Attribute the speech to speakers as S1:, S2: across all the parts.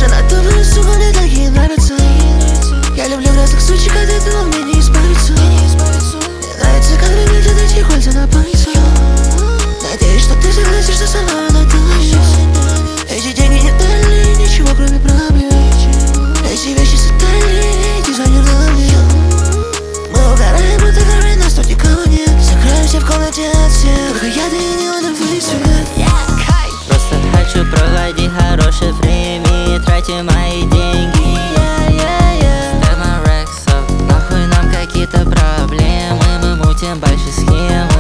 S1: на тупую, сука, мне такие нравятся. Я люблю грязных сучек, от этого мне не избавиться. Мне нравится, как ребята эти кольца на пальцах. Надеюсь, что ты согласишься со мной на танец. Эти деньги не дали ничего, кроме проблем. Эти вещи сотали, дизайнер на мне. Мы угораем, будто горы, нас тут никого нет. Закроемся в комнате от всех, только я, ты и неоновый свет.
S2: Просто хочу проводить хорошее время и тратить мои деньги. Stack my racks up, нахуй нам какие-то проблемы. Мы мутим большие схемы.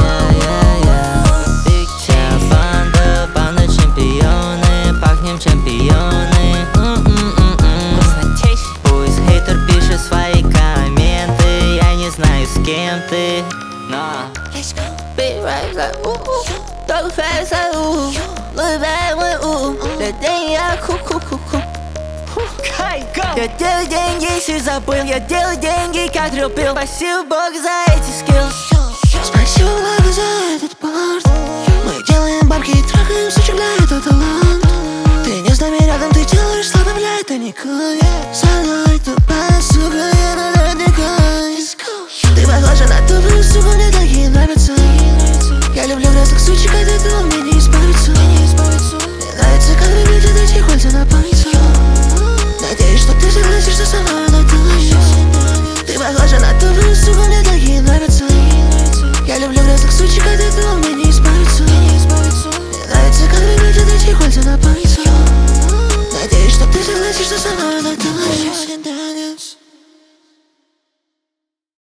S2: Вся банда чемпионы, пахнем чемпионы. Пусть хейтер пишет свои комменты, я не знаю, с кем ты, но Big racks like talk fast like look back when the day я Я делаю деньги, если забыл. Я делаю деньги, как любил. Спасибо Богу за эти skills.
S1: Спасибо Богу за этот порт. Мы делаем бабки и трахаем сучек, бля, это талант. Ты не с нами рядом, ты делаешь слабо, бля, это не кайф. Со мной тупая, сука, я на кайф. Ты похожа на тупую, сука, мне такие нравятся. Я люблю грязных сучек, от этого мне не избавиться. Мне нравится, как ребята эти кольца на пальцах. Надеюсь, что ты согласишься со мной на танец. Ты похожа на тупую, сука, мне такие нравятся. Я люблю грязных сучек, от этого мне не избавиться. Мне нравится, как ребята эти кольца на пальцах. Надеюсь, что ты согласишься со мной на танец.